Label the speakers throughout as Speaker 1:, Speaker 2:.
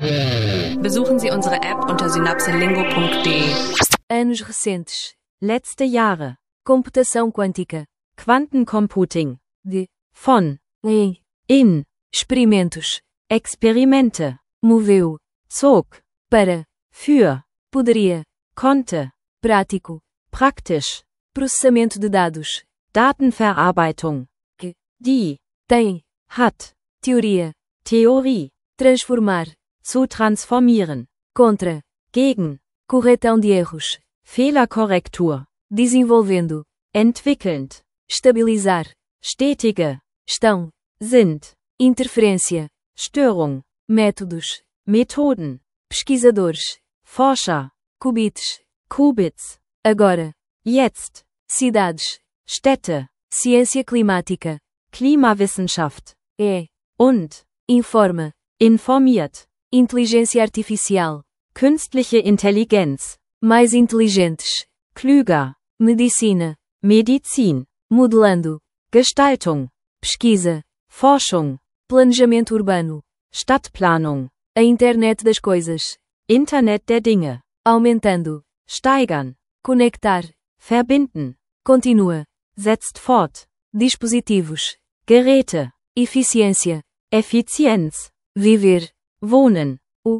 Speaker 1: Besuchen Sie unsere App unter synapselingo.de.
Speaker 2: Anos recentes. Letzte Jahre. Computação quântica. Quantencomputing. De. Von. In. Experimentos. Experimente. Moveu. Zog. Para. Für. Poderia. Konnte. Prático. Praktisch. Processamento de dados. Datenverarbeitung. Die. Tem. Hat. Teoria. Theorie. Transformar. Zu transformieren. Contra. Gegen. Corretão de erros. Fehlerkorrektur. Desenvolvendo. Entwickelnd. Estabilizar. Stetige. Estão. Sind. Interferência. Störung. Métodos. Methoden. Pesquisadores. Forscher. Qubits. Qubits. Agora. Jetzt. Cidades. Städte. Ciência climática. Klimawissenschaft. Und. Informa. Informiert. Inteligência artificial. Künstliche Intelligenz. Mais inteligentes. Klüger. Medicina. Medizin. Modelando. Gestaltung. Pesquisa. Forschung. Planejamento urbano. Stadtplanung. A internet das coisas. Internet der Dinge. Aumentando. Steigern. Conectar. Verbinden. Continua. Setzt fort. Dispositivos. Geräte. Eficiência. Effizienz. Viver. Wohnen.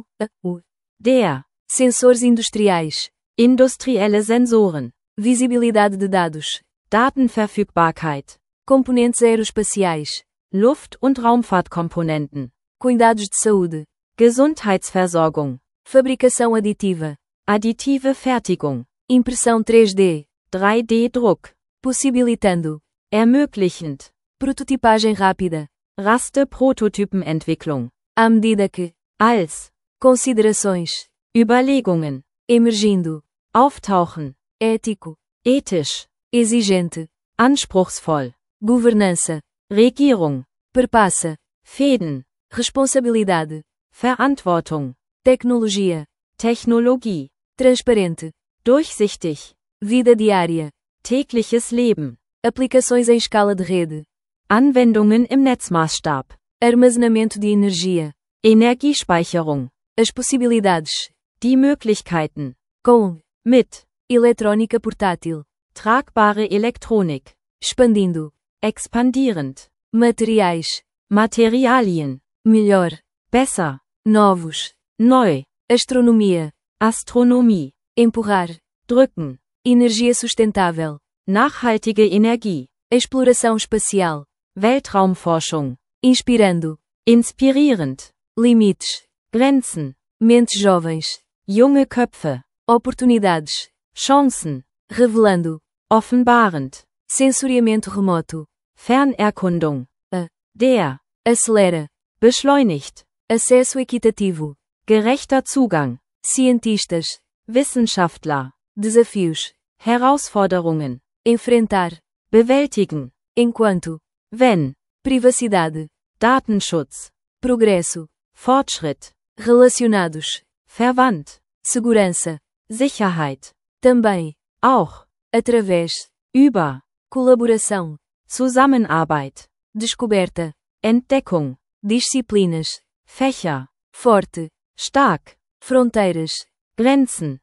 Speaker 2: Der. Sensores industriais. Industrielle Sensoren. Visibilidade de dados. Datenverfügbarkeit. Componentes aeroespaciais. Luft- und Raumfahrtkomponenten. Cuidados de saúde. Gesundheitsversorgung. Fabricação aditiva. Additive Fertigung. Impressão 3D. 3D-Druck. Possibilitando. Ermöglichend. Prototipagem rápida. Raste Prototypenentwicklung. À medida que. Als. Considerações. Überlegungen. Emergindo. Auftauchen. Ético. Ethisch. Exigente. Anspruchsvoll. Governança. Regierung. Perpassa. Fäden. Responsabilidade. Verantwortung. Tecnologia. Technologie. Transparente. Durchsichtig. Vida diária. Tägliches Leben. Aplicações em escala de rede. Anwendungen im Netzmaßstab. Armazenamento de energia. Energiespeicherung. As possibilidades. Die Möglichkeiten. Com. Mit. Eletrônica portátil. Tragbare Elektronik. Expandindo. Expandierend. Materiais. Materialien. Melhor. Besser. Novos. Neu. Astronomia. Astronomie. Empurrar. Drücken. Energia sustentável. Nachhaltige Energie. Exploração espacial. Weltraumforschung. Inspirando. Inspirierend. Limites. Grenzen. Mentes jovens. Junge Köpfe. Oportunidades. Chancen. Revelando. Offenbarend. Sensoriamento remoto. Fernerkundung. Der. Acelera. Beschleunigt. Acesso equitativo. Gerechter Zugang. Cientistas. Wissenschaftler. Desafios. Herausforderungen. Enfrentar. Bewältigen. Enquanto. Wenn. Privacidade. Datenschutz. Progresso. Fortschritt. Relacionados. Verwandt. Segurança. Sicherheit. Também. Auch. Através. Über. Colaboração. Zusammenarbeit. Descoberta. Entdeckung. Disciplinas. Fächer. Forte. Stark. Fronteiras. Grenzen.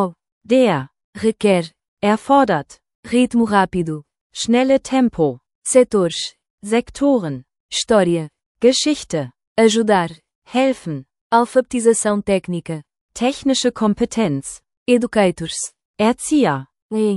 Speaker 2: Der. Requer. Erfordert. Ritmo rápido. Schnelle Tempo. Setores. Sektoren. História. Geschichte. Ajudar. Helfen. Alfabetização técnica. Technische Kompetenz. Educators. Erzieher.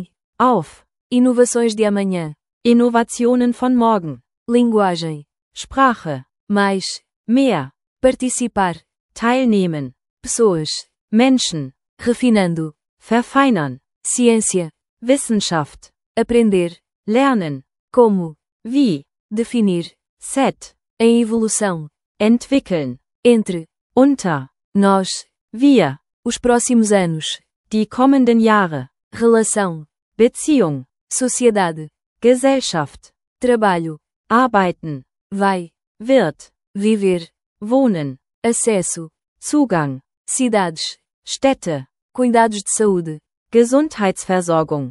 Speaker 2: Auf. Inovações de amanhã. Innovationen von morgen. Linguagem. Sprache. Mais. Mehr. Participar. Teilnehmen. Pessoas. Menschen. Refinando. Verfeinern. Ciência. Wissenschaft. Aprender. Lernen. Como. Wie. Definir. Set. Em evolução. Entwickeln. Entre. Unter. Nós. Wir. Os próximos anos. Die kommenden Jahre. Relação. Beziehung. Sociedade. Gesellschaft. Trabalho. Arbeiten. Vai. Wird. Viver. Wohnen. Acesso. Zugang. Cidades. Städte. Cuidados de saúde. Gesundheitsversorgung.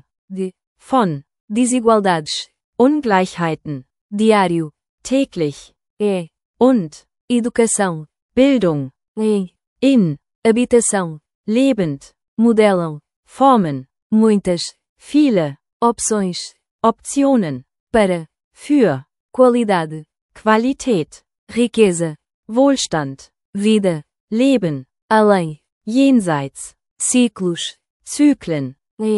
Speaker 2: Von. Desigualdades. Ungleichheiten. Diário. Täglich. Und. Educação. Bildung. in, habitação, lebend, modelam, formen, muitas, viele, opções, Optionen, para, für, qualidade, Qualität, riqueza, Wohlstand, vida, Leben, além, jenseits, ciclos, Zyklen,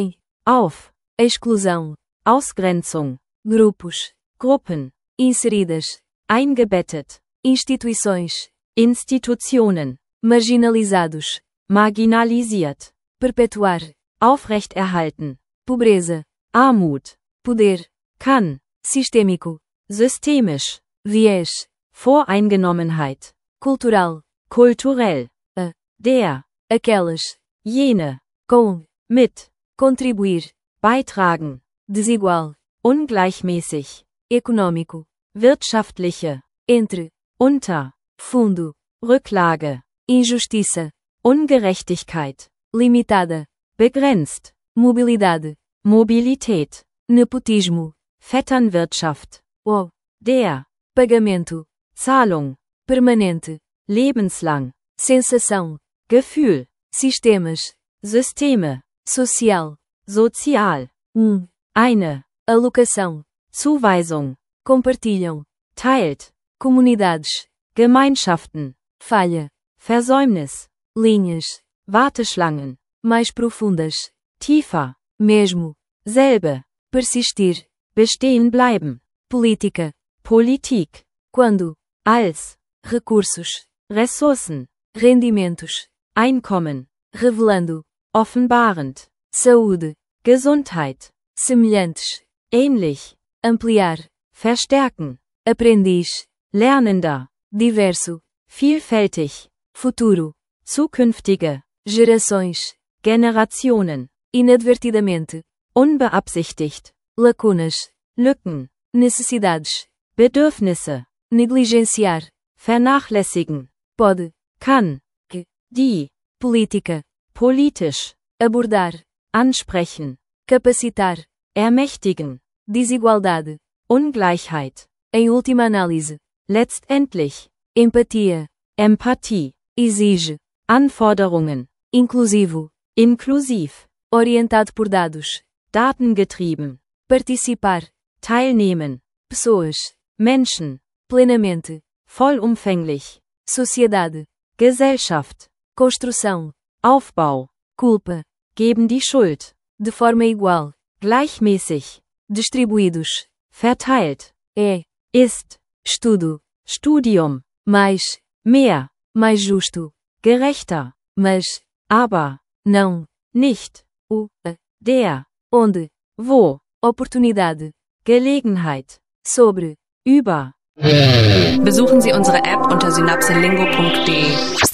Speaker 2: auf, exclusão, Ausgrenzung, grupos, Gruppen, inseridas, eingebettet, instituições, Institutionen, marginalizados, marginalisiert, perpetuar, aufrechterhalten, pobreza, Armut, poder, kann, sistêmico, systemisch, viés, Voreingenommenheit, cultural, kulturell, der, aquelas, jene, com, mit, contribuir, beitragen, desigual, ungleichmäßig, econômico, wirtschaftliche, entre, unter, fundo, Rücklage, injustiça, Ungerechtigkeit, limitada, begrenzt, mobilidade, Mobilität, Nepotismo, Vetternwirtschaft, der, pagamento, Zahlung, permanente, lebenslang, sensação, Gefühl, sistemas, Systeme, social, sozial, eine, alocação, Zuweisung, compartilham, teilt, comunidades, Gemeinschaften, falha, Versäumnis, linhas, Warteschlangen, mais profundas, tiefer, mesmo, selbe, persistir, bestehen bleiben, política, Politik, quando, als, recursos, Ressourcen, rendimentos, Einkommen, revelando, offenbarend, saúde, Gesundheit, semelhantes, ähnlich, ampliar, verstärken, aprendiz, lernender, diverso, vielfältig, futuro, zukünftige, gerações, Generationen, inadvertidamente, unbeabsichtigt, lacunas, Lücken, necessidades, Bedürfnisse, negligenciar, vernachlässigen, pode, kann, die, política, politisch, abordar, ansprechen, capacitar, ermächtigen, desigualdade, Ungleichheit, em última análise, letztendlich, empatia, Empathie, exige, Anforderungen, inclusivo, inklusiv, orientado por dados, datengetrieben, participar, teilnehmen, pessoas, Menschen, plenamente, vollumfänglich, sociedade, Gesellschaft, construção, Aufbau, culpa, geben die Schuld, de forma igual, gleichmäßig, distribuídos, verteilt, ist, estudo, Studium, mais, mehr, mais justo, gerechter, mas, aber, não, nicht, der, onde, wo, oportunidade, Gelegenheit, sobre, über.
Speaker 1: Besuchen Sie unsere App unter synapselingo.de.